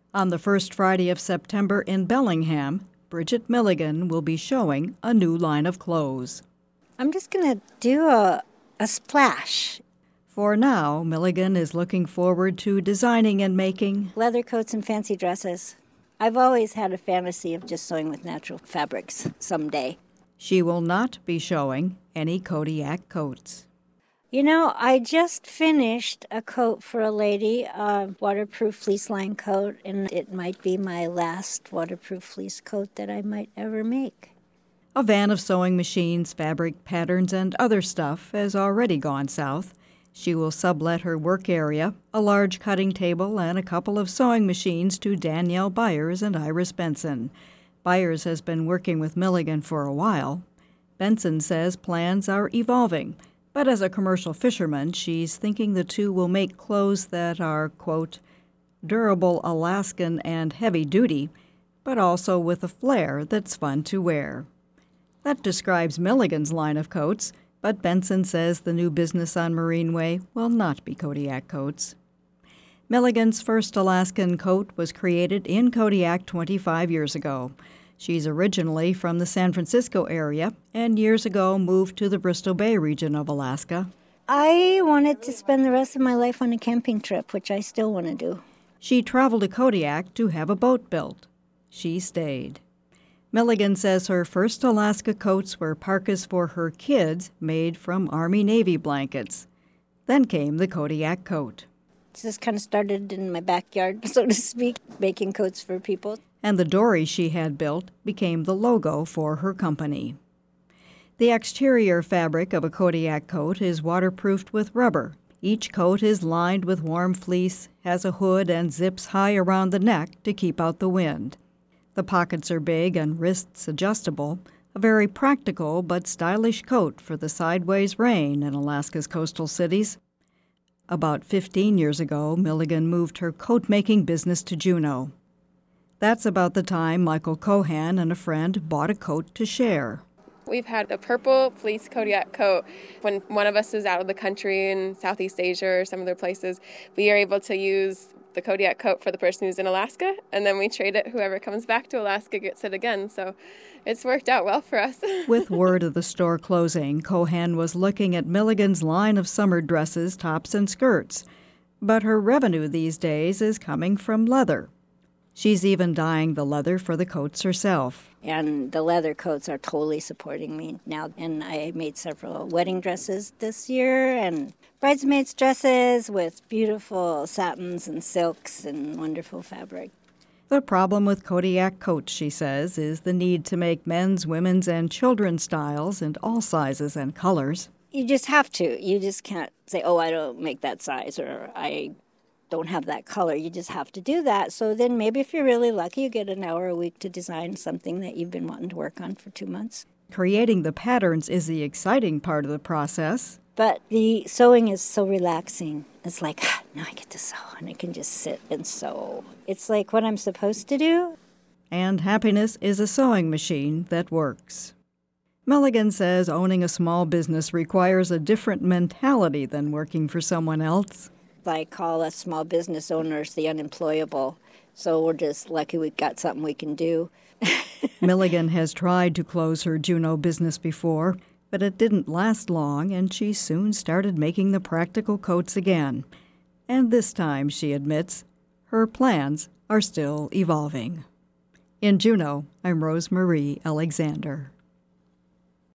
On the first Friday of September in Bellingham, Bridget Milligan will be showing a new line of clothes. I'm just going to do a splash. For now, Milligan is looking forward to designing and making leather coats and fancy dresses. I've always had a fantasy of just sewing with natural fabrics someday. She will not be showing any Kodiak coats. You know, I just finished a coat for a lady, a waterproof fleece line coat, and it might be my last waterproof fleece coat that I might ever make. A van of sewing machines, fabric patterns, and other stuff has already gone south. She will sublet her work area, a large cutting table, and a couple of sewing machines to Danielle Byers and Iris Benson. Byers has been working with Milligan for a while. Benson says plans are evolving. But as a commercial fisherman, she's thinking the two will make clothes that are, quote, durable Alaskan and heavy-duty, but also with a flair that's fun to wear. That describes Milligan's line of coats, but Benson says the new business on Marine Way will not be Kodiak coats. Milligan's first Alaskan coat was created in Kodiak 25 years ago. She's originally from the San Francisco area and years ago moved to the Bristol Bay region of Alaska. I wanted to spend the rest of my life on a camping trip, which I still want to do. She traveled to Kodiak to have a boat built. She stayed. Milligan says her first Alaska coats were parkas for her kids made from Army-Navy blankets. Then came the Kodiak coat. This kind of started in my backyard, so to speak, making coats for people. And the dory she had built became the logo for her company. The exterior fabric of a Kodiak coat is waterproofed with rubber. Each coat is lined with warm fleece, has a hood, and zips high around the neck to keep out the wind. The pockets are big and wrists adjustable, a very practical but stylish coat for the sideways rain in Alaska's coastal cities. About 15 years ago, Milligan moved her coat-making business to Juneau. That's about the time Michael Cohan and a friend bought a coat to share. We've had a purple fleece Kodiak coat. When one of us is out of the country in Southeast Asia or some other places, we are able to use the Kodiak coat for the person who's in Alaska, and then we trade it. Whoever comes back to Alaska gets it again. So it's worked out well for us. With word of the store closing, Cohan was looking at Milligan's line of summer dresses, tops, and skirts. But her revenue these days is coming from leather. She's even dyeing the leather for the coats herself. And the leather coats are totally supporting me now. And I made several wedding dresses this year and bridesmaids' dresses with beautiful satins and silks and wonderful fabric. The problem with Kodiak coats, she says, is the need to make men's, women's, and children's styles in all sizes and colors. You just have to. You just can't say, oh, I don't make that size, or I don't have that color. You just have to do that. So then maybe if you're really lucky, you get an hour a week to design something that you've been wanting to work on for 2 months. Creating the patterns is the exciting part of the process. But the sewing is so relaxing. It's like, now I get to sew, and I can just sit and sew. It's like what I'm supposed to do. And happiness is a sewing machine that works. Milligan says owning a small business requires a different mentality than working for someone else. I call us small business owners the unemployable. So we're just lucky we've got something we can do. Milligan has tried to close her Juneau business before, but it didn't last long, and she soon started making the practical coats again. And this time, she admits, her plans are still evolving. In Juneau, I'm Rose Marie Alexander.